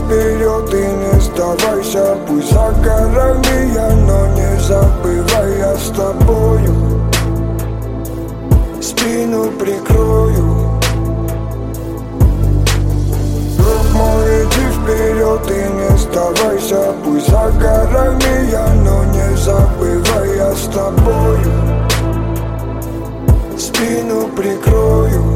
вперед и не сдавайся. Пусть за горами я, но не забывай, я с тобою спину прикрою. Друг мой, иди вперед и не сдавайся. Пусть за горами я, но не забывай, я с тобою спину прикрою.